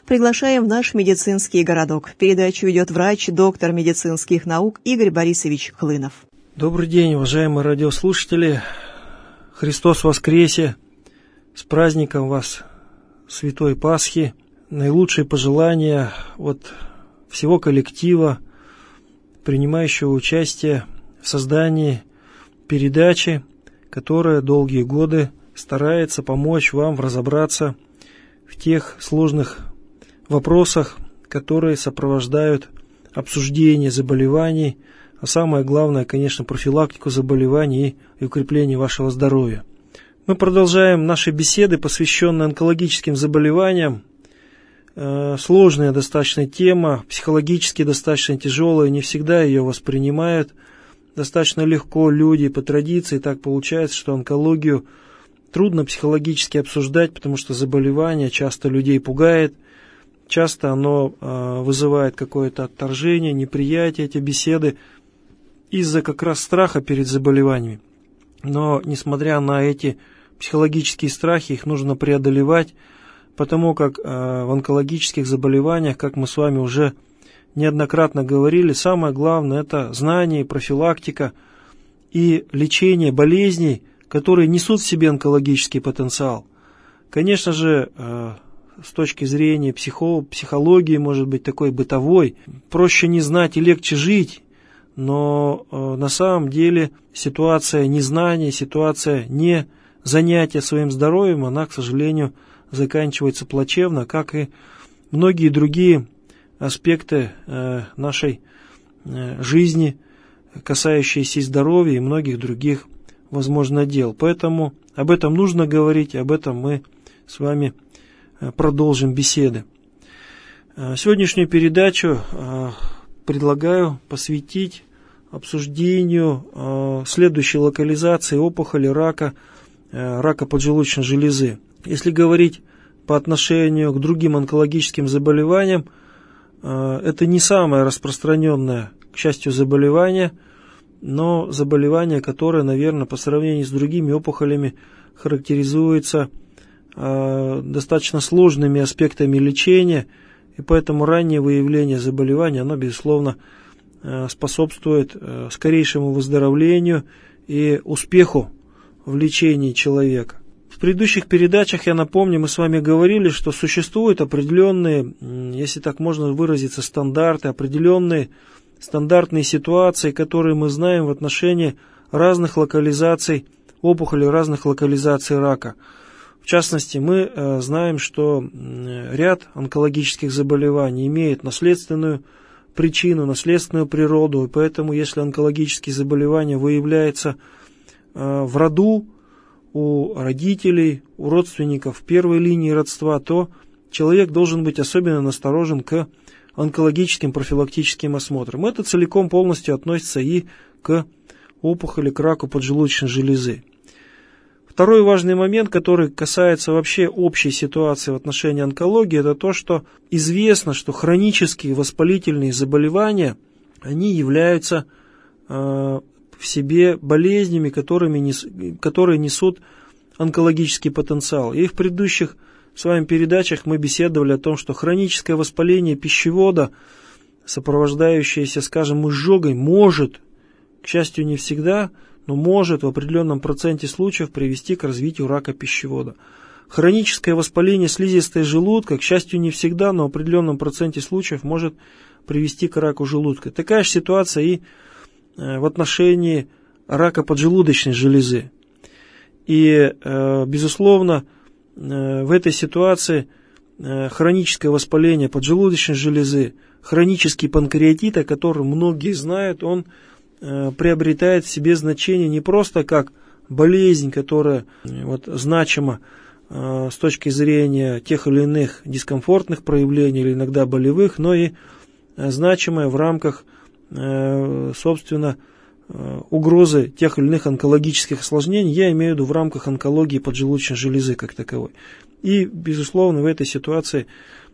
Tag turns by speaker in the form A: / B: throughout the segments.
A: Приглашаем в наш медицинский городок. Передачу ведет врач, доктор медицинских наук Игорь Борисович Хлынов.
B: Добрый день, уважаемые радиослушатели. Христос воскресе! С праздником вас, Святой Пасхи! Наилучшие пожелания от всего коллектива, принимающего участие в создании передачи, которая долгие годы старается помочь вам разобраться в тех сложных вопросах, которые сопровождают обсуждение заболеваний, а самое главное, конечно, профилактику заболеваний и укрепление вашего здоровья. Мы продолжаем наши беседы, посвященные онкологическим заболеваниям. Сложная достаточно тема, психологически достаточно тяжелая, не всегда ее воспринимают достаточно легко люди по традиции. Так получается, что онкологию трудно психологически обсуждать, потому что заболевание часто людей пугает, часто оно вызывает какое-то отторжение, неприятие, эти беседы, из-за как раз страха перед заболеваниями. Но, несмотря на эти психологические страхи, их нужно преодолевать, потому как в онкологических заболеваниях, как мы с вами уже неоднократно говорили, самое главное – это знание, профилактика и лечение болезней, которые несут в себе онкологический потенциал. Конечно же, с точки зрения психологии, может быть, такой бытовой, проще не знать и легче жить, но на самом деле ситуация незнания, ситуация не занятия своим здоровьем, она, к сожалению, заканчивается плачевно, как и многие другие аспекты нашей жизни, касающиеся и здоровья, и многих других, возможно, дел. Поэтому об этом нужно говорить, об этом мы с вами продолжим беседы. Сегодняшнюю передачу предлагаю посвятить обсуждению следующей локализации опухоли рака поджелудочной железы. Если говорить по отношению к другим онкологическим заболеваниям, это не самое распространенное, к счастью, заболевание, но заболевание, которое, наверное, по сравнению с другими опухолями характеризуется достаточно сложными аспектами лечения, и поэтому раннее выявление заболевания, оно, безусловно, способствует скорейшему выздоровлению и успеху в лечении человека. В предыдущих передачах, я напомню, мы с вами говорили, что существуют определенные, если так можно выразиться, стандарты, определенные стандартные ситуации, которые мы знаем в отношении разных локализаций опухоли, разных локализаций рака. В частности, мы знаем, что ряд онкологических заболеваний имеет наследственную причину, наследственную природу, и поэтому, если онкологические заболевания выявляются в роду, у родителей, у родственников первой линии родства, то человек должен быть особенно насторожен к онкологическим профилактическим осмотрам. Это целиком полностью относится и к опухоли, к раку поджелудочной железы. Второй важный момент, который касается вообще общей ситуации в отношении онкологии, это то, что известно, что хронические воспалительные заболевания, они являются в себе болезнями, которые несут онкологический потенциал. И в предыдущих с вами передачах мы беседовали о том, что хроническое воспаление пищевода, сопровождающееся, скажем, изжогой, может, к счастью, не всегда, но может в определенном проценте случаев привести к развитию рака пищевода. Хроническое воспаление слизистой желудка, к счастью, не всегда, но в определенном проценте случаев может привести к раку желудка. Такая же ситуация и в отношении рака поджелудочной железы. И, безусловно, в этой ситуации хроническое воспаление поджелудочной железы, хронический панкреатит, о котором многие знают, он приобретает в себе значение не просто как болезнь, которая значима с точки зрения тех или иных дискомфортных проявлений или иногда болевых, но и значимая в рамках, собственно, угрозы тех или иных онкологических осложнений, я имею в виду в рамках онкологии поджелудочной железы как таковой. И, безусловно, в этой ситуации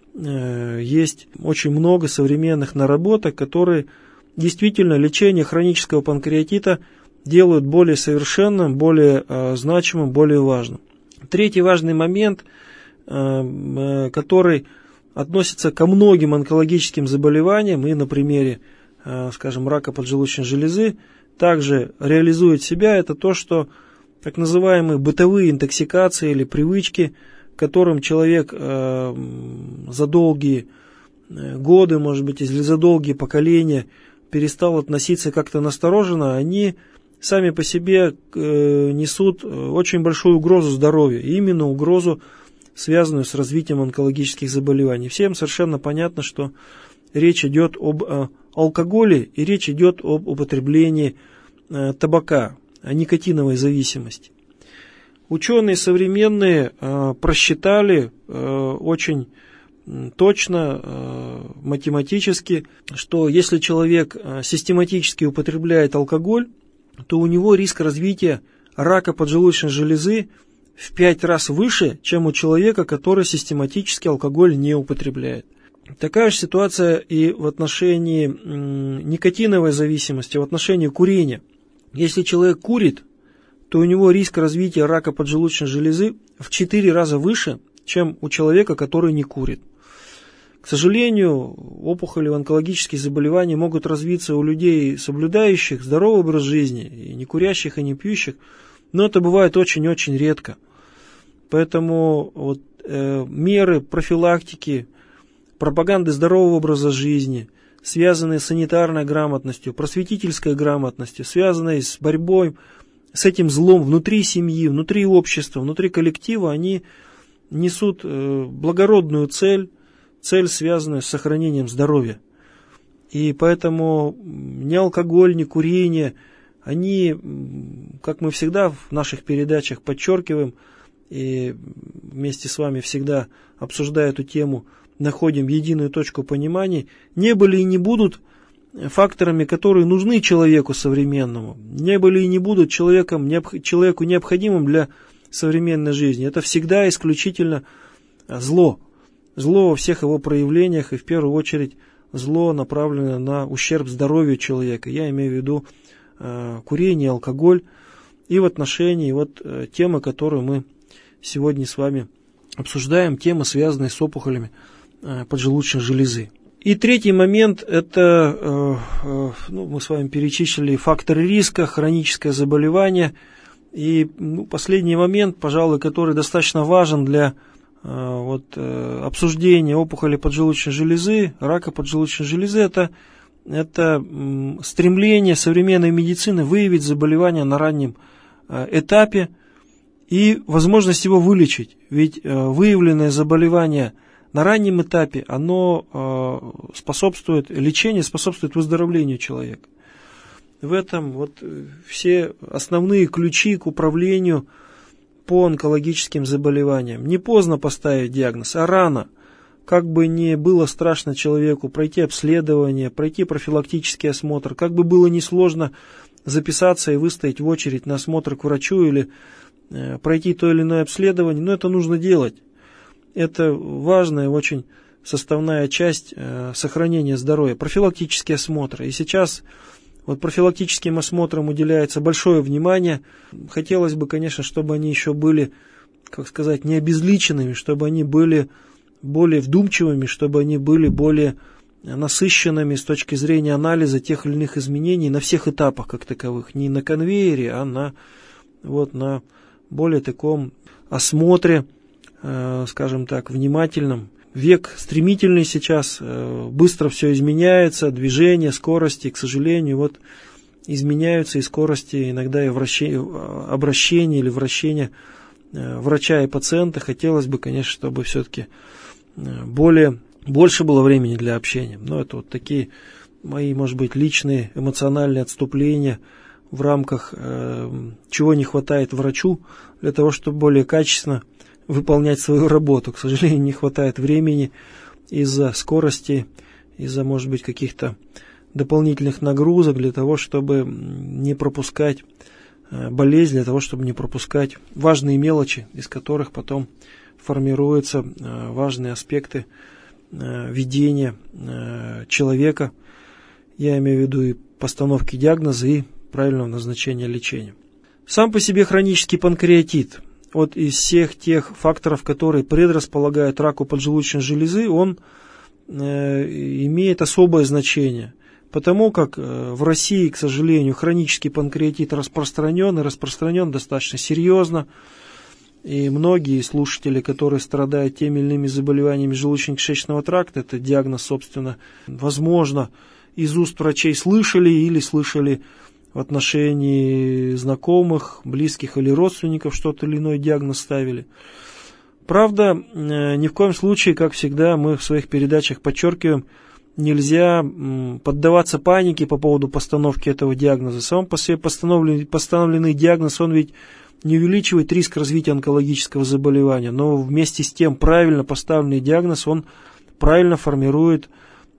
B: есть очень много современных наработок, которые действительно лечение хронического панкреатита делают более совершенным, более значимым, более важным. Третий важный момент, который относится ко многим онкологическим заболеваниям и на примере, скажем, рака поджелудочной железы также реализует себя, это то, что так называемые бытовые интоксикации или привычки, к которым человек за долгие годы, может быть, или за долгие поколения перестал относиться как-то настороженно, они сами по себе несут очень большую угрозу здоровью, именно угрозу, связанную с развитием онкологических заболеваний. Всем совершенно понятно, что речь идет об алкоголе и речь идет об употреблении табака, о никотиновой зависимости. Ученые современные просчитали очень точно, математически, что если человек систематически употребляет алкоголь, то у него риск развития рака поджелудочной железы в 5 раз выше, чем у человека, который систематически алкоголь не употребляет. Такая же ситуация и в отношении никотиновой зависимости, в отношении курения. Если человек курит, то у него риск развития рака поджелудочной железы в 4 раза выше, чем у человека, который не курит. К сожалению, опухоли, онкологические заболевания могут развиться у людей, соблюдающих здоровый образ жизни, и не курящих, и не пьющих, но это бывает очень-очень редко. Поэтому меры профилактики, пропаганды здорового образа жизни, связанные с санитарной грамотностью, просветительской грамотностью, связанные с борьбой с этим злом внутри семьи, внутри общества, внутри коллектива, они несут благородную цель, связанную с сохранением здоровья. И поэтому ни алкоголь, ни курение, они, как мы всегда в наших передачах подчеркиваем, и вместе с вами всегда обсуждая эту тему, находим единую точку понимания, не были и не будут факторами, которые нужны человеку современному, не были и не будут человеку необходимым для современной жизни. Это всегда исключительно зло. Зло во всех его проявлениях, и в первую очередь зло, направленное на ущерб здоровью человека. Я имею в виду курение, алкоголь. И в отношении темы, которую мы сегодня с вами обсуждаем, темы, связанные с опухолями поджелудочной железы. И третий момент, это мы с вами перечислили факторы риска, хроническое заболевание. И последний момент, пожалуй, который достаточно важен для обсуждения опухоли поджелудочной железы, рака поджелудочной железы, это стремление современной медицины выявить заболевание на раннем этапе и возможность его вылечить. Ведь выявленное заболевание на раннем этапе, оно способствует лечению, способствует выздоровлению человека. В этом все основные ключи к управлению по онкологическим заболеваниям. Не поздно поставить диагноз, а рано. Как бы ни было страшно человеку пройти обследование, пройти профилактический осмотр, как бы было несложно записаться и выстоять в очередь на осмотр к врачу или пройти то или иное обследование, но это нужно делать. Это важная очень составная часть сохранения здоровья, профилактический осмотр. И сейчас профилактическим осмотрам уделяется большое внимание. Хотелось бы, конечно, чтобы они еще были, не обезличенными, чтобы они были более вдумчивыми, чтобы они были более насыщенными с точки зрения анализа тех или иных изменений на всех этапах как таковых. Не на конвейере, а на более таком осмотре, внимательном. Век стремительный сейчас, быстро все изменяется, движение, скорости, к сожалению, изменяются и скорости, иногда и обращения или вращения врача и пациента. Хотелось бы, конечно, чтобы все-таки больше было времени для общения. Но это такие мои, может быть, личные эмоциональные отступления в рамках чего не хватает врачу для того, чтобы более качественно выполнять свою работу. К сожалению, не хватает времени из-за скорости, из-за, может быть, каких-то дополнительных нагрузок для того, чтобы не пропускать болезнь, для того, чтобы не пропускать важные мелочи, из которых потом формируются важные аспекты ведения человека. Я имею в виду и постановки диагноза, и правильного назначения лечения. Сам по себе хронический панкреатит вот из всех тех факторов, которые предрасполагают к раку поджелудочной железы, он имеет особое значение. Потому как в России, к сожалению, хронический панкреатит распространен, и распространен достаточно серьезно. И многие слушатели, которые страдают теми или иными заболеваниями желудочно-кишечного тракта, это диагноз, собственно, возможно, из уст врачей слышали или слышали в отношении знакомых, близких или родственников что-то или иной диагноз ставили. Правда, ни в коем случае, как всегда, мы в своих передачах подчеркиваем, нельзя поддаваться панике по поводу постановки этого диагноза. Сам по себе постановленный диагноз, он ведь не увеличивает риск развития онкологического заболевания, но вместе с тем правильно поставленный диагноз, он правильно формирует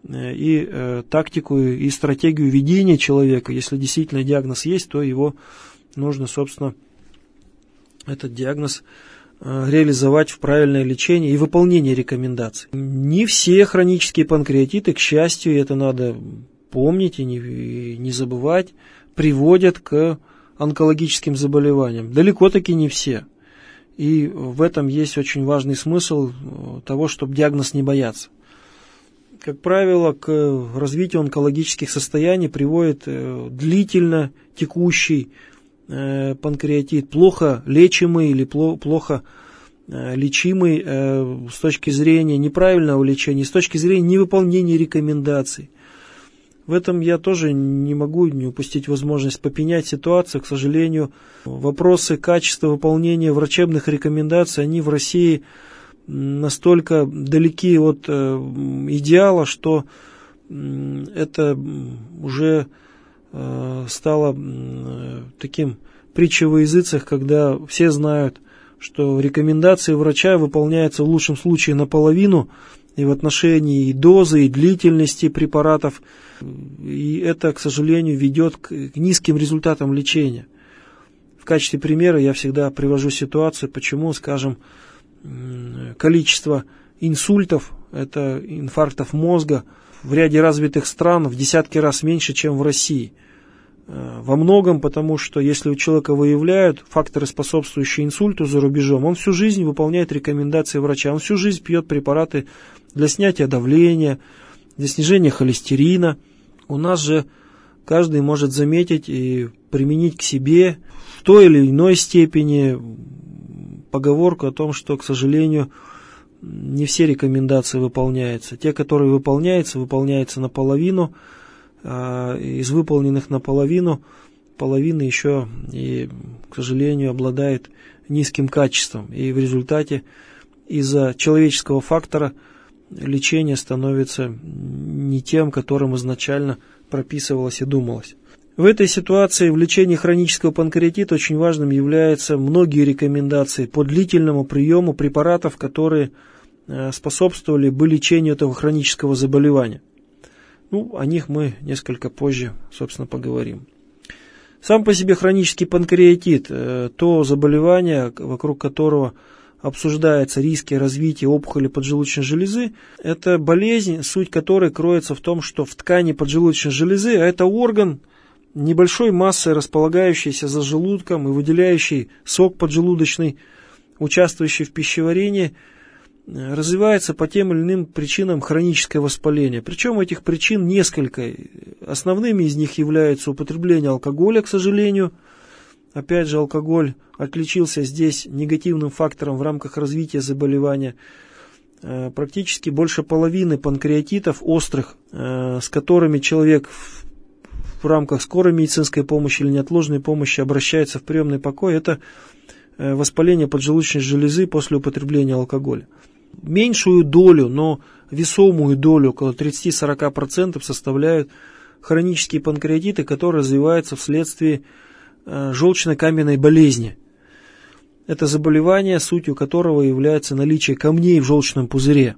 B: и тактику, и стратегию ведения человека. Если действительно диагноз есть, то его нужно, собственно, этот диагноз реализовать в правильное лечение и выполнение рекомендаций. Не все хронические панкреатиты, к счастью, это надо помнить и не забывать, приводят к онкологическим заболеваниям. Далеко-таки не все. И в этом есть очень важный смысл того, чтобы диагноз не бояться. Как правило, к развитию онкологических состояний приводит длительно текущий панкреатит, плохо лечимый или плохо лечимый с точки зрения неправильного лечения, с точки зрения невыполнения рекомендаций. В этом я тоже не могу не упустить возможность попенять ситуацию. К сожалению, вопросы качества выполнения врачебных рекомендаций, они в России настолько далеки от идеала, что это уже стало таким притчей во языцах, когда все знают, что рекомендации врача выполняются в лучшем случае наполовину и в отношении и дозы, и длительности препаратов. И это, к сожалению, ведет к низким результатам лечения. В качестве примера я всегда привожу ситуацию, почему, скажем, количество инсультов, это инфарктов мозга, в ряде развитых стран в десятки раз меньше, чем в России. Во многом потому, что если у человека выявляют факторы, способствующие инсульту за рубежом, он всю жизнь выполняет рекомендации врача, он всю жизнь пьет препараты для снятия давления, для снижения холестерина. У нас же каждый может заметить и применить к себе в той или иной степени поговорку о том, что, к сожалению, не все рекомендации выполняются. Те, которые выполняются наполовину. Из выполненных наполовину, половина еще и, к сожалению, обладает низким качеством. И в результате из-за человеческого фактора лечение становится не тем, которым изначально прописывалось и думалось. В этой ситуации в лечении хронического панкреатита очень важным являются многие рекомендации по длительному приему препаратов, которые способствовали бы лечению этого хронического заболевания. О них мы несколько позже, собственно, поговорим. Сам по себе хронический панкреатит, то заболевание, вокруг которого обсуждаются риски развития опухоли поджелудочной железы, это болезнь, суть которой кроется в том, что в ткани поджелудочной железы, а это орган небольшой массой, располагающийся за желудком и выделяющий сок поджелудочный, участвующий в пищеварении, развивается по тем или иным причинам хроническое воспаление. Причем этих причин несколько. Основными из них являются употребление алкоголя, к сожалению. Опять же, алкоголь отличился здесь негативным фактором в рамках развития заболевания. Практически больше половины панкреатитов острых, с которыми человек в рамках скорой медицинской помощи или неотложной помощи обращается в приемный покой, это воспаление поджелудочной железы после употребления алкоголя. Меньшую долю, но весомую долю, около 30-40% составляют хронические панкреатиты, которые развиваются вследствие желчно-каменной болезни. Это заболевание, сутью которого является наличие камней в желчном пузыре.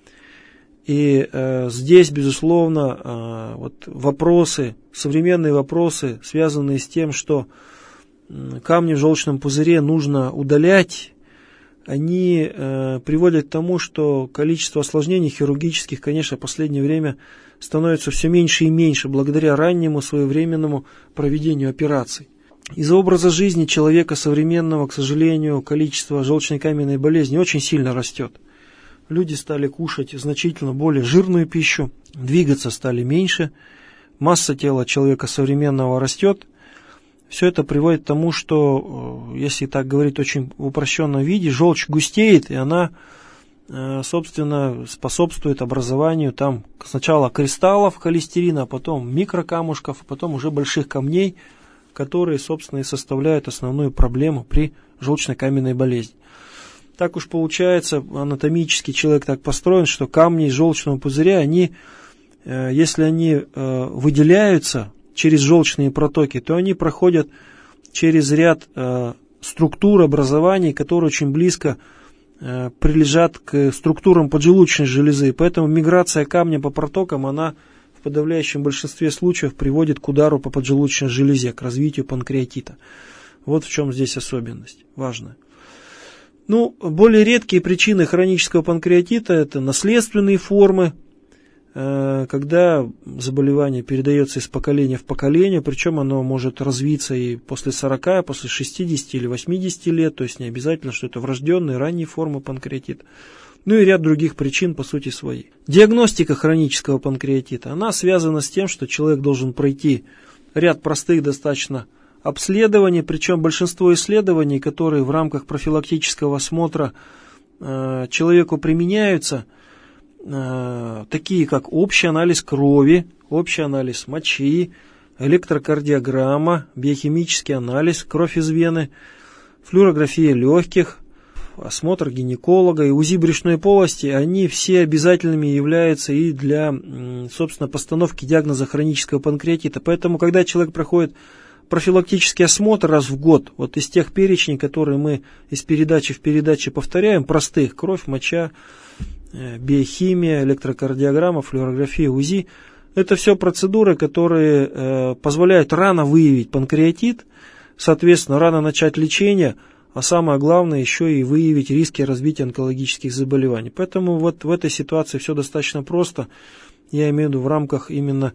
B: И здесь, безусловно, современные вопросы, связанные с тем, что камни в желчном пузыре нужно удалять, они приводят к тому, что количество осложнений хирургических, конечно, в последнее время становится все меньше и меньше благодаря раннему своевременному проведению операций. Из-за образа жизни человека современного, к сожалению, количество желчно-каменной болезни очень сильно растет. Люди стали кушать значительно более жирную пищу, двигаться стали меньше, масса тела человека современного растет. Все это приводит к тому, что, если так говорить очень в упрощенном виде, желчь густеет, и она, собственно, способствует образованию там сначала кристаллов холестерина, а потом микрокамушков, а потом уже больших камней, которые, собственно, и составляют основную проблему при желчно-каменной болезни. Так уж получается, анатомически человек так построен, что камни из желчного пузыря, они, если они выделяются через желчные протоки, то они проходят через ряд структур образований, которые очень близко прилежат к структурам поджелудочной железы. Поэтому миграция камня по протокам, она в подавляющем большинстве случаев приводит к удару по поджелудочной железе, к развитию панкреатита. Вот в чем здесь особенность важная. Более редкие причины хронического панкреатита – это наследственные формы, когда заболевание передается из поколения в поколение, причем оно может развиться и после 40, после 60 или 80 лет, то есть не обязательно, что это врожденные, ранние формы панкреатита. И ряд других причин по сути своей. Диагностика хронического панкреатита, она связана с тем, что человек должен пройти ряд простых достаточно обследований, причем большинство исследований, которые в рамках профилактического осмотра человеку применяются, такие как общий анализ крови, общий анализ мочи, электрокардиограмма, биохимический анализ, кровь из вены, флюорография легких, осмотр гинеколога и УЗИ брюшной полости, они все обязательными являются и для, собственно, постановки диагноза хронического панкреатита. Поэтому, когда человек проходит профилактический осмотр раз в год, вот из тех перечней, которые мы из передачи в передачу повторяем, простых, кровь, моча, биохимия, электрокардиограмма, флюорография, УЗИ, это все процедуры, которые позволяют рано выявить панкреатит, соответственно, рано начать лечение, а самое главное еще и выявить риски развития онкологических заболеваний. Поэтому вот в этой ситуации все достаточно просто, я имею в виду в рамках именно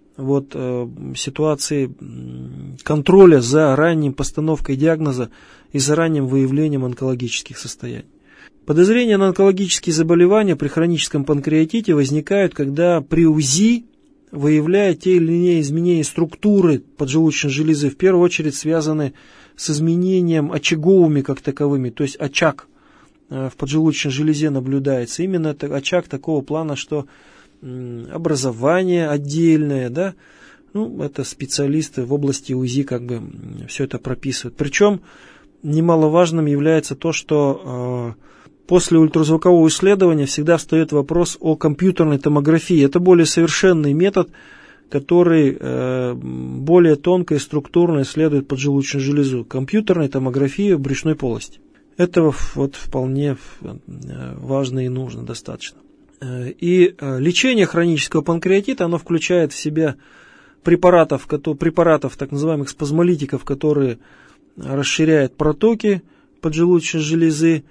B: ситуации контроля за ранней постановкой диагноза и за ранним выявлением онкологических состояний. Подозрения на онкологические заболевания при хроническом панкреатите возникают, когда при УЗИ выявляют те или иные изменения структуры поджелудочной железы, в первую очередь связаны с изменением очаговыми как таковыми, то есть очаг в поджелудочной железе наблюдается. Именно это очаг такого плана, что образование отдельное, да, это специалисты в области УЗИ все это прописывают. Причем немаловажным является то, что после ультразвукового исследования всегда встает вопрос о компьютерной томографии. Это более совершенный метод, который более тонко и структурно исследует поджелудочную железу. Компьютерная томография в брюшной полости. Этого вполне важно и нужно достаточно. И лечение хронического панкреатита, оно включает в себя препаратов так называемых спазмолитиков, которые расширяют протоки поджелудочной железы,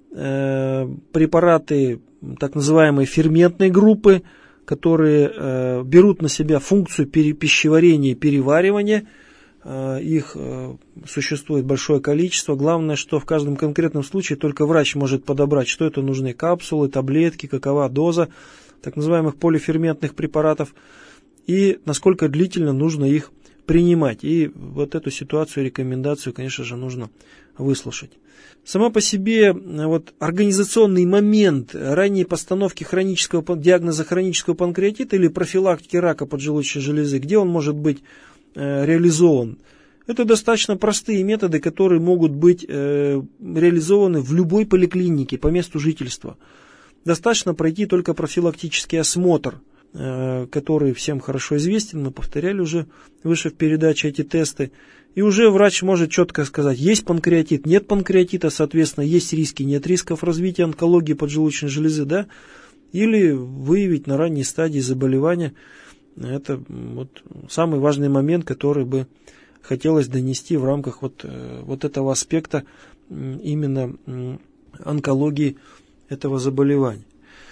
B: препараты так называемой ферментной группы, которые берут на себя функцию пищеварения и переваривания. Их существует большое количество. Главное, что в каждом конкретном случае только врач может подобрать, что это нужны капсулы, таблетки, какова доза так называемых полиферментных препаратов и насколько длительно нужно их принимать. И вот эту ситуацию, рекомендацию, конечно же, нужно выслушать. Сама по себе организационный момент ранней постановки диагноза хронического панкреатита или профилактики рака поджелудочной железы, где он может быть реализован. Это достаточно простые методы, которые могут быть реализованы в любой поликлинике по месту жительства. Достаточно пройти только профилактический осмотр, который всем хорошо известен, мы повторяли уже выше в передаче эти тесты. И уже врач может четко сказать, есть панкреатит, нет панкреатита, соответственно, есть риски, нет рисков развития онкологии поджелудочной железы, да, или выявить на ранней стадии заболевания. Это самый важный момент, который бы хотелось донести в рамках этого аспекта именно онкологии этого заболевания.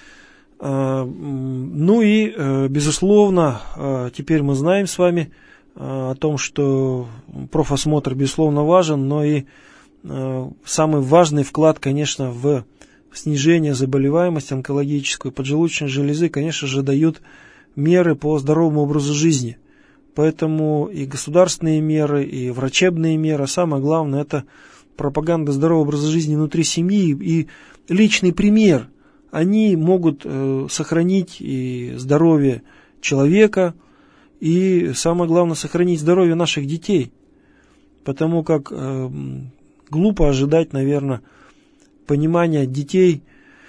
B: Безусловно, теперь мы знаем с вами, о том, что профосмотр, безусловно, важен, но и самый важный вклад, конечно, в снижение заболеваемости онкологическую поджелудочной железы, конечно же, дают меры по здоровому образу жизни. Поэтому и государственные меры, и врачебные меры, самое главное, это пропаганда здорового образа жизни внутри семьи и личный пример. Они могут сохранить и здоровье человека, и самое главное, сохранить здоровье наших детей. Потому как глупо ожидать, наверное, понимания детей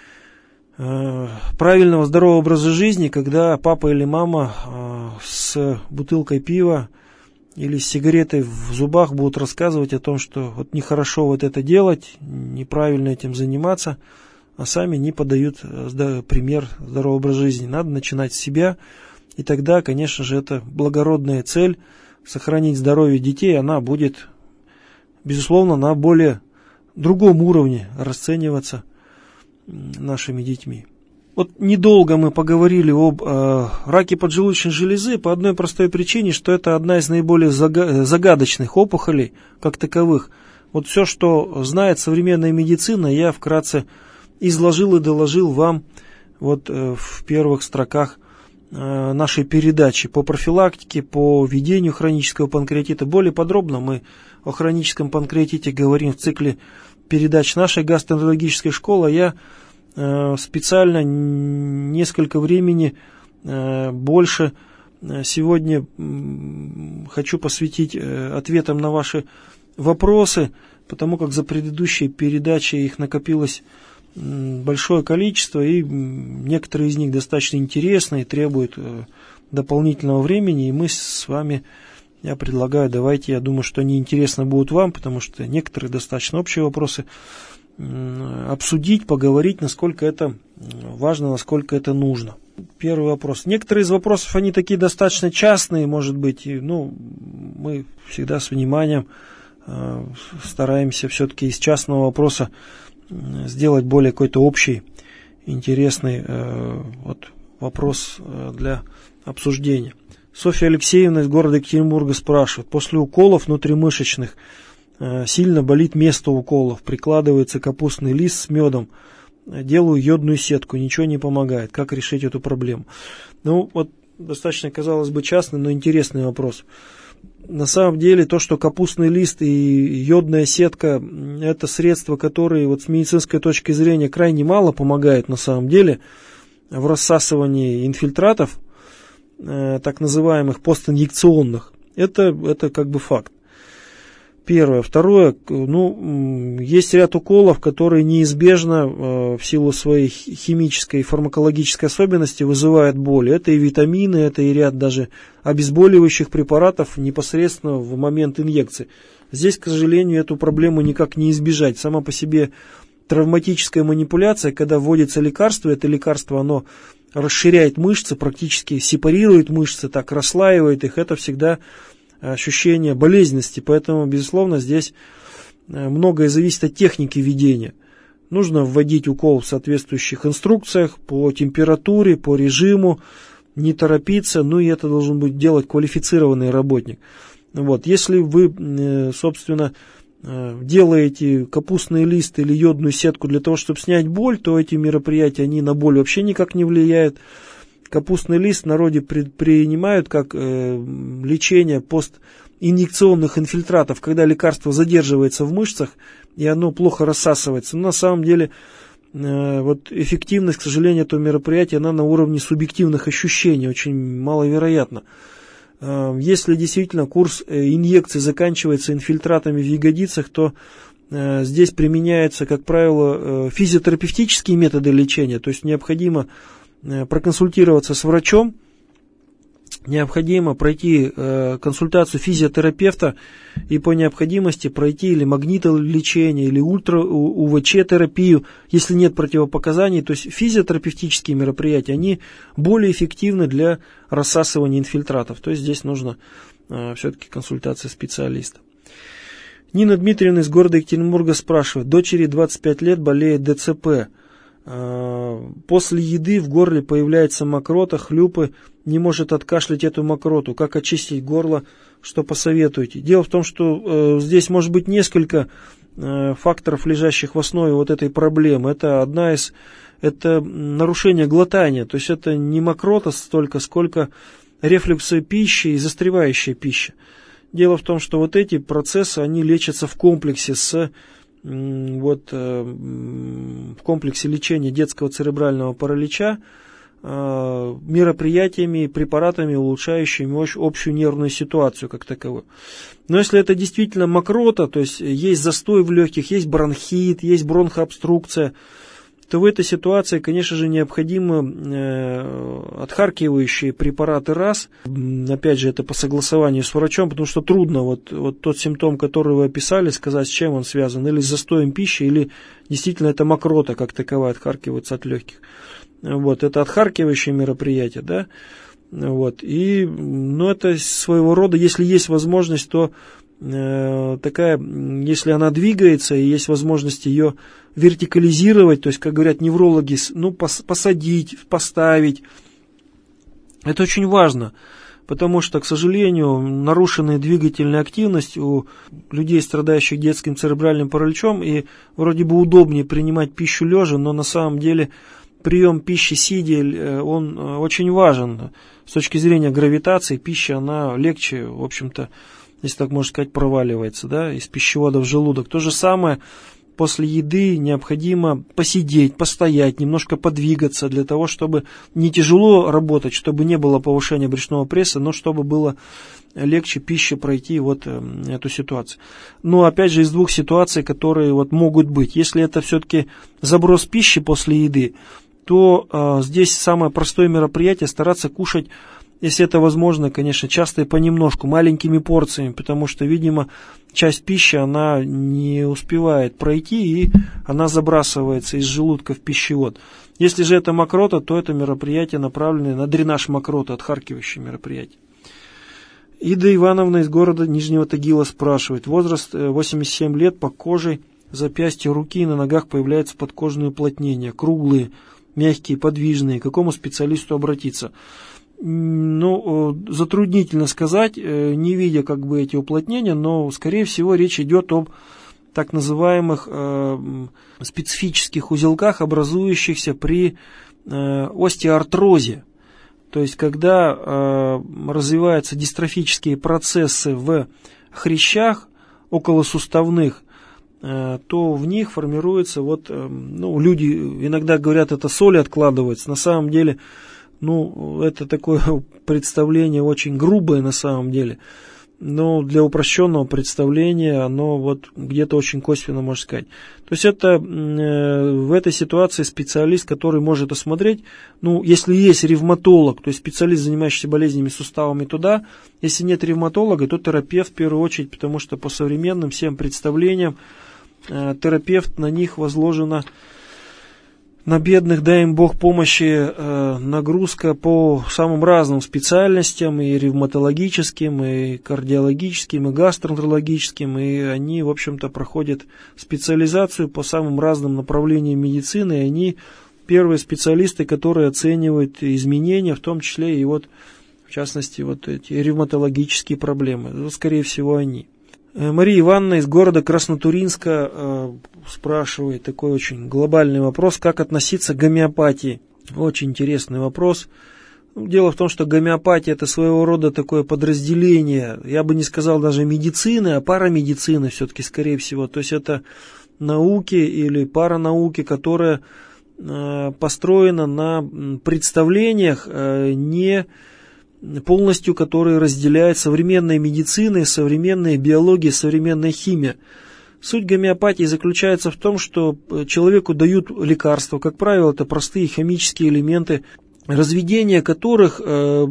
B: правильного здорового образа жизни, когда папа или мама с бутылкой пива или с сигаретой в зубах будут рассказывать о том, что вот нехорошо вот это делать, неправильно этим заниматься, а сами не подают пример здорового образа жизни. Надо начинать с себя, и тогда, конечно же, это благородная цель сохранить здоровье детей, она будет, безусловно, на более другом уровне расцениваться нашими детьми. Вот недолго мы поговорили об раке поджелудочной железы по одной простой причине, что это одна из наиболее загадочных опухолей как таковых. Вот все, что знает современная медицина, я вкратце изложил и доложил вам вот в первых строках нашей передачи по профилактике, по ведению хронического панкреатита. Более подробно мы о хроническом панкреатите говорим в цикле передач нашей гастроэнтерологической школы. Я специально несколько времени больше сегодня хочу посвятить ответам на ваши вопросы, потому как за предыдущие передачи их накопилось большое количество, и некоторые из них достаточно интересные, требуют дополнительного времени, и мы с вами, я предлагаю, давайте, я думаю, что они интересны будут вам, потому что некоторые достаточно общие вопросы, обсудить, поговорить, насколько это важно, насколько это нужно. Первый вопрос. Некоторые из вопросов, они такие достаточно частные, может быть, мы всегда с вниманием стараемся все-таки из частного вопроса сделать более какой-то общий, интересный вопрос для обсуждения. Софья Алексеевна из города Екатеринбурга спрашивает. После уколов внутримышечных сильно болит место уколов, прикладывается капустный лист с медом, делаю йодную сетку, ничего не помогает. Как решить эту проблему? Достаточно, казалось бы, частный, но интересный вопрос. На самом деле, то, что капустный лист и йодная сетка – это средства, которые с медицинской точки зрения крайне мало помогают на самом деле в рассасывании инфильтратов, так называемых постинъекционных. Это как бы факт. Первое. Второе. Есть ряд уколов, которые неизбежно в силу своей химической и фармакологической особенности вызывают боль. Это и витамины, это и ряд даже обезболивающих препаратов непосредственно в момент инъекции. Здесь, к сожалению, эту проблему никак не избежать. Сама по себе травматическая манипуляция, когда вводится лекарство, это лекарство, оно расширяет мышцы, практически сепарирует мышцы, так расслаивает их, это всегда ощущение болезненности, поэтому, безусловно, здесь многое зависит от техники ведения. Нужно вводить укол в соответствующих инструкциях по температуре, по режиму, не торопиться, и это должен быть делать квалифицированный работник. Если вы, собственно, делаете капустный лист или йодную сетку для того, чтобы снять боль, то эти мероприятия, они на боль вообще никак не влияют. Капустный лист в народе принимают как лечение постинъекционных инфильтратов, когда лекарство задерживается в мышцах и оно плохо рассасывается. Но на самом деле эффективность, к сожалению, этого мероприятия, она на уровне субъективных ощущений, очень маловероятна. Если действительно курс инъекций заканчивается инфильтратами в ягодицах, то здесь применяются, как правило, физиотерапевтические методы лечения, то есть необходимо проконсультироваться с врачом, необходимо пройти консультацию физиотерапевта и по необходимости пройти или магнитолечение, или ультра-УВЧ-терапию, если нет противопоказаний. То есть физиотерапевтические мероприятия, они более эффективны для рассасывания инфильтратов. То есть здесь нужно все-таки консультация специалиста. Нина Дмитриевна из города Екатеринбурга спрашивает. Дочери 25 лет, болеет ДЦП. После еды в горле появляется мокрота, хлюпы, не может откашлять эту мокроту. Как очистить горло, что посоветуете? Дело в том, что здесь может быть несколько факторов, лежащих в основе вот этой проблемы. Это нарушение глотания, то есть это не мокрота столько, сколько рефлюксы пищи и застревающая пища. Дело в том, что вот эти процессы, они лечатся в комплексе в комплексе лечения детского церебрального паралича мероприятиями и препаратами, улучшающими общую нервную ситуацию как таковую. Но если это действительно мокрота, то есть есть застой в легких, есть бронхит, есть бронхообструкция, то в этой ситуации, конечно же, необходимы отхаркивающие препараты раз. Опять же, это по согласованию с врачом, потому что трудно вот тот симптом, который вы описали, сказать, с чем он связан. Или с застоем пищи, или действительно это мокрота как таковая отхаркивается от легких. Вот, это отхаркивающее мероприятие, да. Вот, это своего рода, если есть возможность, то если она двигается и есть возможность ее вертикализировать, то есть, как говорят неврологи, посадить, поставить, это очень важно, потому что, к сожалению, нарушенная двигательная активность у людей, страдающих детским церебральным параличом, и вроде бы удобнее принимать пищу лежа, но на самом деле прием пищи сидя, он очень важен. С точки зрения гравитации пища, она легче, в общем-то, если так можно сказать, проваливается, да, из пищевода в желудок. То же самое после еды необходимо посидеть, постоять, немножко подвигаться для того, чтобы не тяжело работать, чтобы не было повышения брюшного пресса, но чтобы было легче пище пройти эту ситуацию. Но опять же из двух ситуаций, которые могут быть. Если это все-таки заброс пищи после еды, то здесь самое простое мероприятие стараться кушать, если это возможно, конечно, часто и понемножку, маленькими порциями, потому что, видимо, часть пищи, она не успевает пройти, и она забрасывается из желудка в пищевод. Если же это мокрота, то это мероприятие направленное на дренаж мокроты, отхаркивающее мероприятие. Ида Ивановна из города Нижнего Тагила спрашивает. Возраст 87 лет, по коже, запястья, руки и на ногах появляются подкожные уплотнения, круглые, мягкие, подвижные. К какому специалисту обратиться? Затруднительно сказать, не видя эти уплотнения, но, скорее всего, речь идет об так называемых специфических узелках, образующихся при остеоартрозе. То есть, когда развиваются дистрофические процессы в хрящах околосуставных, то в них формируется, люди иногда говорят, это соли откладывается, на самом деле, это такое представление очень грубое на самом деле, но для упрощенного представления оно где-то очень косвенно можно сказать. То есть это в этой ситуации специалист, который может осмотреть, если есть ревматолог, то есть специалист, занимающийся болезнями суставами, туда, если нет ревматолога, то терапевт в первую очередь, потому что по современным всем представлениям терапевт, на них возложена, на бедных, дай им Бог помощи, нагрузка по самым разным специальностям, и ревматологическим, и кардиологическим, и гастроэнтерологическим, и они, в общем-то, проходят специализацию по самым разным направлениям медицины, и они первые специалисты, которые оценивают изменения, в том числе и в частности, эти ревматологические проблемы. Скорее всего, они. Мария Ивановна из города Краснотуринска спрашивает такой очень глобальный вопрос, как относиться к гомеопатии. Очень интересный вопрос. Дело в том, что гомеопатия – это своего рода такое подразделение, я бы не сказал даже медицины, а парамедицины все-таки, скорее всего. То есть это науки или паранауки, которая построена на представлениях, не полностью, которые разделяют современная медицина, современная биология, современная химия. Суть гомеопатии заключается в том, что человеку дают лекарства, как правило, это простые химические элементы, разведение которых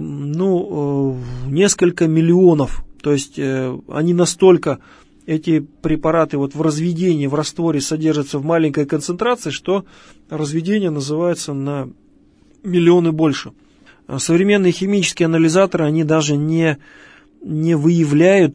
B: несколько миллионов. То есть они настолько, эти препараты в разведении, в растворе содержатся в маленькой концентрации, что разведение называется на миллионы больше. Современные химические анализаторы, они даже не выявляют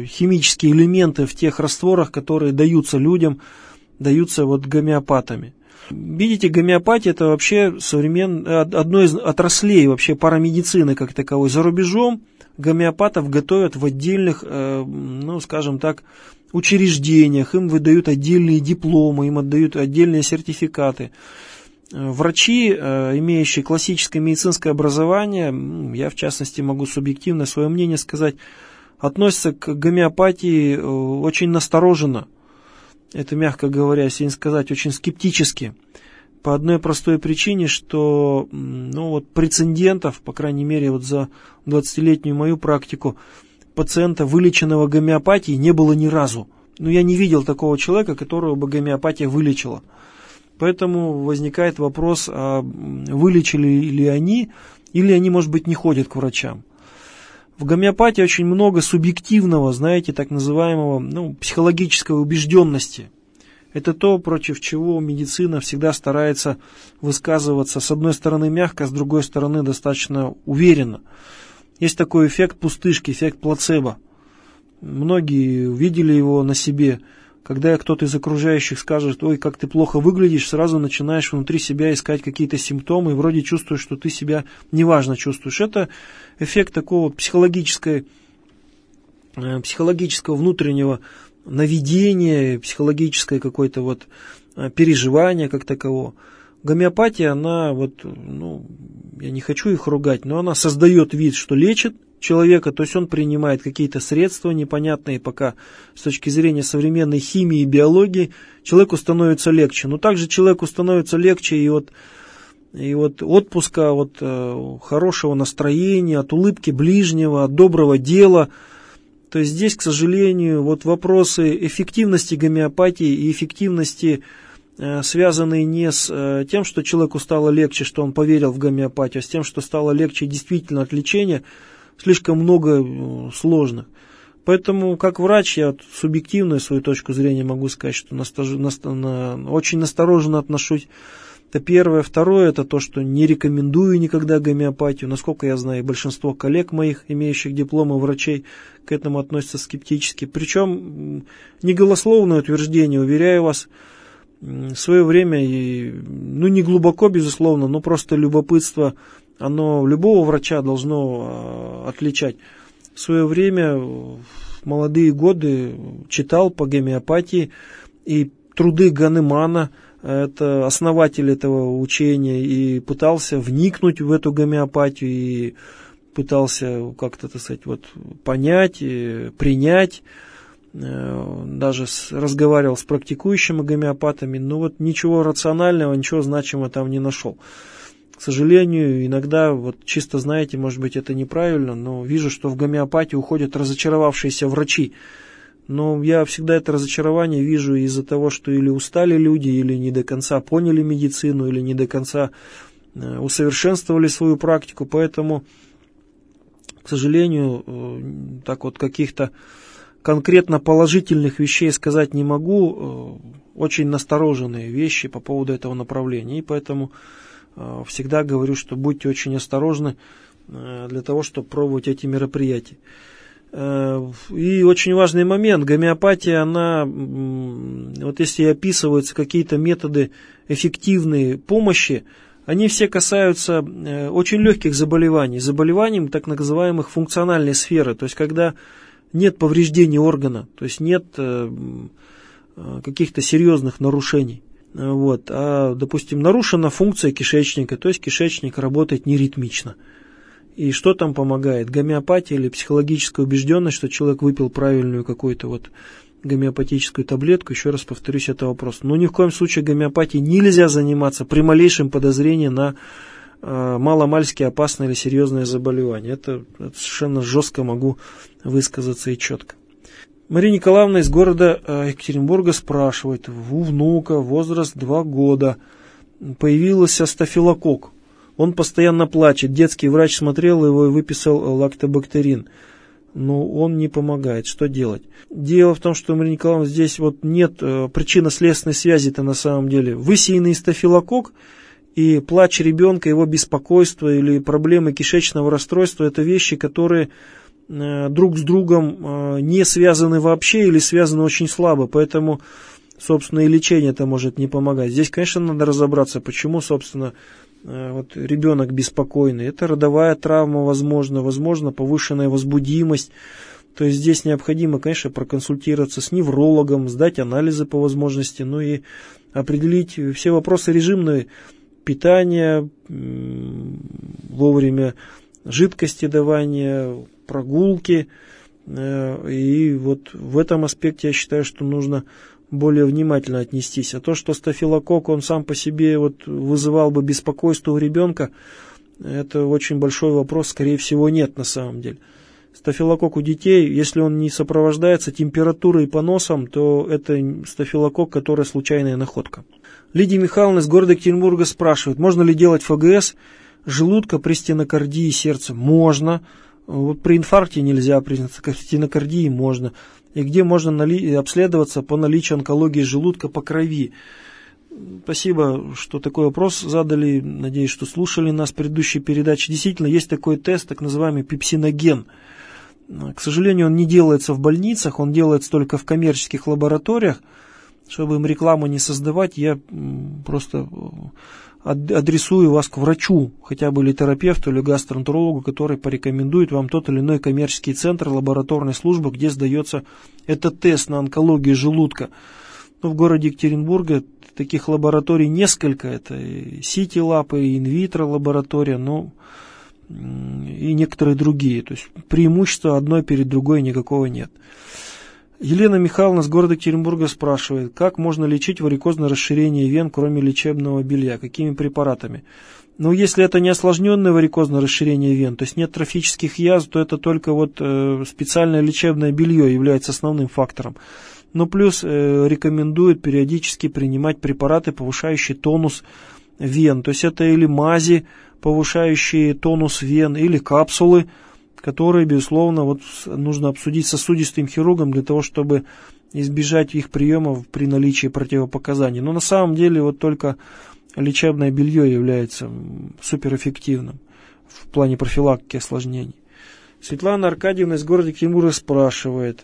B: химические элементы в тех растворах, которые даются людям, даются гомеопатами. Видите, гомеопатия – это вообще одно из отраслей вообще парамедицины как таковой. За рубежом гомеопатов готовят в отдельных, скажем так, учреждениях, им выдают отдельные дипломы, им отдают отдельные сертификаты. Врачи, имеющие классическое медицинское образование, я в частности могу субъективно свое мнение сказать, относятся к гомеопатии очень настороженно. Это, мягко говоря, если не сказать, очень скептически. По одной простой причине, что прецедентов, по крайней мере, за 20-летнюю мою практику, пациента, вылеченного гомеопатией, не было ни разу. Я не видел такого человека, которого бы гомеопатия вылечила. Поэтому возникает вопрос, а вылечили ли они, или они, может быть, не ходят к врачам. В гомеопатии очень много субъективного, так называемого, психологической убежденности. Это то, против чего медицина всегда старается высказываться, с одной стороны мягко, с другой стороны достаточно уверенно. Есть такой эффект пустышки, эффект плацебо. Многие видели его на себе. Когда кто-то из окружающих скажет: ой, как ты плохо выглядишь, сразу начинаешь внутри себя искать какие-то симптомы и вроде чувствуешь, что ты себя неважно чувствуешь. Это эффект такого психологического внутреннего наведения, психологическое какое-то переживание как такового. Гомеопатия, она я не хочу их ругать, но она создает вид, что лечит человека, то есть он принимает какие-то средства непонятные пока с точки зрения современной химии и биологии, человеку становится легче. Но также человеку становится легче и от отпуска, от хорошего настроения, от улыбки ближнего, от доброго дела. То есть здесь, к сожалению, вопросы эффективности гомеопатии и эффективности, связанные не с тем, что человеку стало легче, что он поверил в гомеопатию, а с тем, что стало легче действительно от лечения, слишком много сложных. Поэтому, как врач, я субъективную свою точку зрения могу сказать, что очень настороженно отношусь. Это первое. Второе, это то, что не рекомендую никогда гомеопатию. Насколько я знаю, большинство коллег моих, имеющих дипломы врачей, к этому относятся скептически. Причем не голословное утверждение, уверяю вас, в свое время, не глубоко, безусловно, но просто любопытство, оно любого врача должно отличать. В свое время, в молодые годы, читал по гомеопатии и труды Ганемана, это основатель этого учения, и пытался вникнуть в эту гомеопатию, и пытался как-то, понять, принять. Даже разговаривал с практикующими гомеопатами, но ничего рационального, ничего значимого там не нашел. К сожалению, иногда, чисто знаете, может быть, это неправильно, но вижу, что в гомеопатию уходят разочаровавшиеся врачи. Но я всегда это разочарование вижу из-за того, что или устали люди, или не до конца поняли медицину, или не до конца усовершенствовали свою практику. Поэтому, к сожалению, каких-то конкретно положительных вещей сказать не могу. Очень настороженные вещи по поводу этого направления. И поэтому всегда говорю, что будьте очень осторожны для того, чтобы пробовать эти мероприятия. И очень важный момент. Гомеопатия, она, если описываются какие-то методы эффективной помощи, они все касаются очень легких заболеваний. Заболеваний так называемых функциональной сферы. То есть, когда нет повреждений органа, то есть нет каких-то серьезных нарушений. Допустим, нарушена функция кишечника, то есть кишечник работает неритмично. И что там помогает? Гомеопатия или психологическая убежденность, что человек выпил правильную какую-то гомеопатическую таблетку? Еще раз повторюсь, это вопрос. Но ни в коем случае гомеопатией нельзя заниматься при малейшем подозрении на маломальски опасное или серьезное заболевание. Это совершенно жестко могу высказаться и четко. Мария Николаевна из города Екатеринбурга спрашивает. У внука возраст 2 года. Появился стафилококк. Он постоянно плачет. Детский врач смотрел его и выписал лактобактерин. Но он не помогает. Что делать? Дело в том, что, Мария Николаевна, здесь нет причинно-следственной связи-то на самом деле. Высеянный стафилококк и плач ребенка, его беспокойство или проблемы кишечного расстройства – это вещи, которые друг с другом не связаны вообще или связаны очень слабо. Поэтому собственно, и лечение это может не помогать. Здесь, конечно, надо разобраться, почему, собственно, вот ребенок беспокойный. Это родовая травма, возможно, повышенная возбудимость. То есть здесь необходимо, конечно, проконсультироваться с неврологом, сдать анализы по возможности, ну и определить все вопросы режимного питания, вовремя жидкости давания, прогулки. И вот в этом аспекте я считаю, что нужно более внимательно отнестись. А то, что стафилококк, он сам по себе вот вызывал бы беспокойство у ребенка, это очень большой вопрос, скорее всего, нет на самом деле. Стафилококк у детей, если он не сопровождается температурой и поносом, то это стафилококк, который случайная находка. Лидия Михайловна из города Екатеринбурга спрашивает, можно ли делать ФГС желудка при стенокардии сердца? Можно. Вот при инфаркте нельзя, при стенокардии можно. И где можно обследоваться по наличию онкологии желудка по крови? Спасибо, что такой вопрос задали. Надеюсь, что слушали нас в предыдущей передаче. Действительно, есть такой тест, так называемый пепсиноген. К сожалению, он не делается в больницах, он делается только в коммерческих лабораториях. Чтобы им рекламу не создавать, я просто адресую вас к врачу, хотя бы или терапевту, или гастроэнтерологу, который порекомендует вам тот или иной коммерческий центр лабораторной службы, где сдается этот тест на онкологию желудка. В городе Екатеринбурга таких лабораторий несколько. Это и Сити-лаб, и инвитро лаборатория, и некоторые другие. То есть преимущества одной перед другой никакого нет. Елена Михайловна с города Екатеринбурга спрашивает, как можно лечить варикозное расширение вен, кроме лечебного белья, какими препаратами? Если это не осложненное варикозное расширение вен, то есть нет трофических язв, то это только специальное лечебное белье является основным фактором. Плюс рекомендуют периодически принимать препараты, повышающие тонус вен, то есть это или мази, повышающие тонус вен, или капсулы, которые, безусловно, нужно обсудить с сосудистым хирургом для того, чтобы избежать их приема при наличии противопоказаний. Но на самом деле только лечебное белье является суперэффективным в плане профилактики осложнений. Светлана Аркадьевна из города Екатеринбурга спрашивает.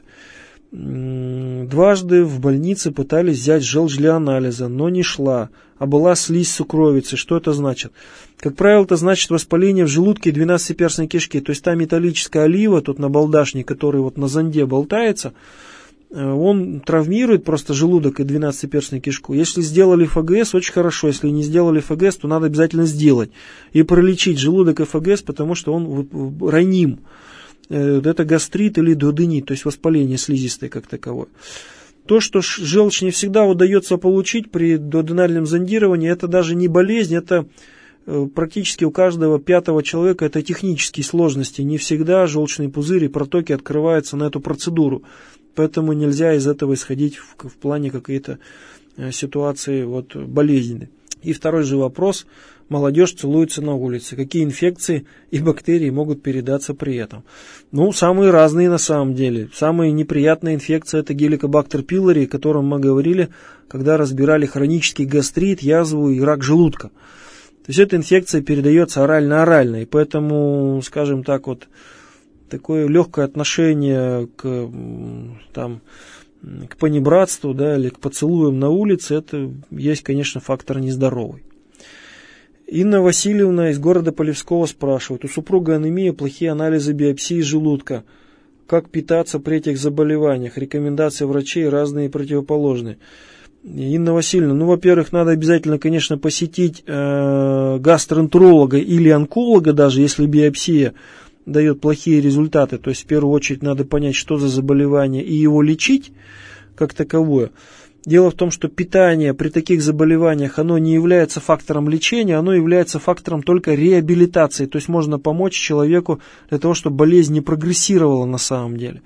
B: Дважды в больнице пытались взять желчь для анализа, но не шла, а была слизь сукровицы. Что это значит? Как правило, это значит воспаление в желудке и 12-перстной кишки. То есть та металлическая олива, тут набалдашник, который на зонде болтается, он травмирует просто желудок и 12-перстную кишку. Если сделали ФГС, очень хорошо. Если не сделали ФГС, то надо обязательно сделать. И пролечить желудок и ФГС, потому что он раним. Это гастрит или дуоденит, то есть воспаление слизистой как таковое. То, что желчь не всегда удается получить при дуоденальном зондировании, это даже не болезнь, это практически у каждого 5-го человека это технические сложности. Не всегда желчные пузыри и протоки открываются на эту процедуру. Поэтому нельзя из этого исходить в плане какой-то ситуации болезненной. И второй же вопрос. Молодежь целуется на улице. Какие инфекции и бактерии могут передаться при этом? Самые разные на самом деле. Самая неприятная инфекция это геликобактер пилори, о котором мы говорили, когда разбирали хронический гастрит, язву и рак желудка. То есть эта инфекция передается орально-орально. И поэтому, скажем так, такое легкое отношение к понебратству, или к поцелуям на улице, это есть, конечно, фактор нездоровый. Инна Васильевна из города Полевского спрашивает. У супруга анемия, плохие анализы биопсии желудка. Как питаться при этих заболеваниях? Рекомендации врачей разные и противоположные. Инна Васильевна, во-первых, надо обязательно, конечно, посетить гастроэнтеролога или онколога, даже если биопсия дает плохие результаты. То есть, в первую очередь, надо понять, что за заболевание, и его лечить как таковое. Дело в том, что питание при таких заболеваниях, оно не является фактором лечения, оно является фактором только реабилитации. То есть можно помочь человеку для того, чтобы болезнь не прогрессировала на самом деле.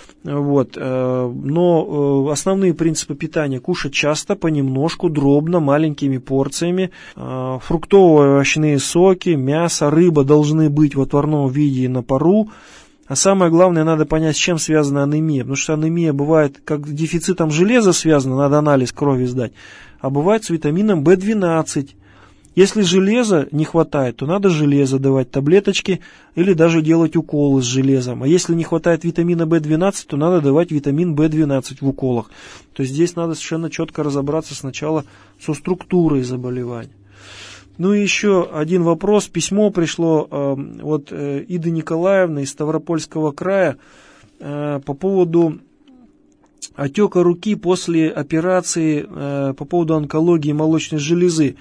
B: Но основные принципы питания: кушать часто, понемножку, дробно, маленькими порциями. Фруктовые овощные соки, мясо, рыба должны быть в отварном виде и на пару. А самое главное, надо понять, с чем связана анемия. Потому что анемия бывает как с дефицитом железа связана, надо анализ крови сдать. А бывает с витамином В12, Если железа не хватает, то надо железо давать, таблеточки или даже делать уколы с железом. А если не хватает витамина В12, то надо давать витамин В12 в уколах. То есть здесь надо совершенно четко разобраться сначала со структурой заболевания. Ну и еще один вопрос. Письмо пришло от Иды Николаевны из Ставропольского края по поводу отека руки после операции по поводу онкологии молочной железы.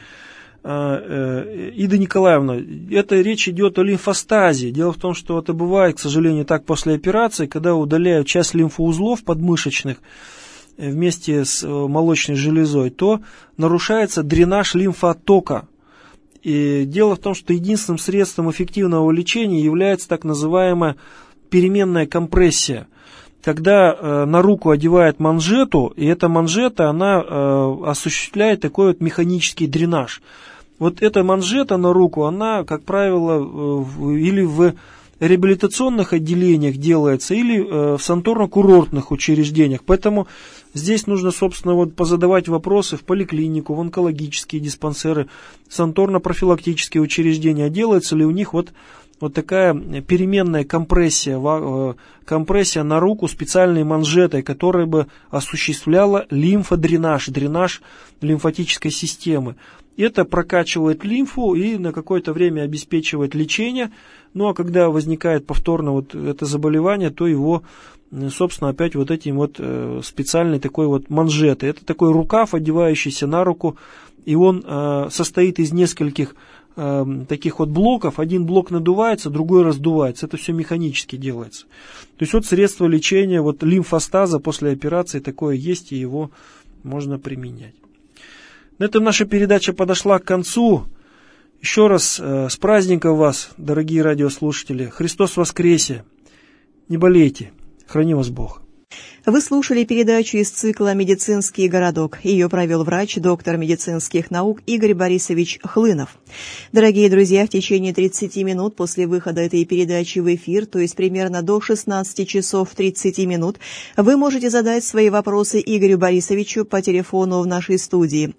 B: Ида Николаевна, это речь идет о лимфостазе. Дело в том, что это бывает, к сожалению, так после операции, когда удаляют часть лимфоузлов подмышечных вместе с молочной железой, то нарушается дренаж лимфооттока. И дело в том, что единственным средством эффективного лечения является так называемая переменная компрессия. Когда на руку одевают манжету, и эта манжета, она осуществляет такой вот механический дренаж. Вот эта манжета на руку, она, как правило, или в реабилитационных отделениях делается, или в санаторно-курортных учреждениях. Поэтому здесь нужно, собственно, вот позадавать вопросы в поликлинику, в онкологические диспансеры, санаторно-профилактические учреждения. Делается ли у них вот такая переменная компрессия, компрессия на руку специальной манжетой, которая бы осуществляла лимфодренаж, дренаж лимфатической системы. Это прокачивает лимфу и на какое-то время обеспечивает лечение. Ну а когда возникает повторно вот это заболевание, то его, собственно, опять вот этим вот специальной такой вот манжетой. Это такой рукав, одевающийся на руку, и он состоит из нескольких таких вот блоков. Один блок надувается, другой раздувается. Это все механически делается. То есть вот средство лечения вот лимфостаза после операции такое есть, и его можно применять. На этом наша передача подошла к концу. Еще раз с праздником вас, дорогие радиослушатели. Христос воскресе! Не болейте! Храни вас Бог!
A: Вы слушали передачу из цикла «Медицинский городок». Ее провел врач, доктор медицинских наук Игорь Борисович Хлынов. Дорогие друзья, в течение 30 минут после выхода этой передачи в эфир, то есть примерно до 16 часов 30 минут, вы можете задать свои вопросы Игорю Борисовичу по телефону в нашей студии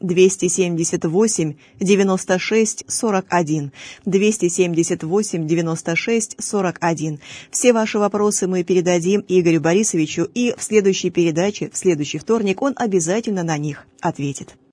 A: 278 96 41. 278 96 41. Все ваши вопросы мы передадим Игорю Борисовичу, и в следующей передаче, в следующий вторник, он обязательно на них ответит.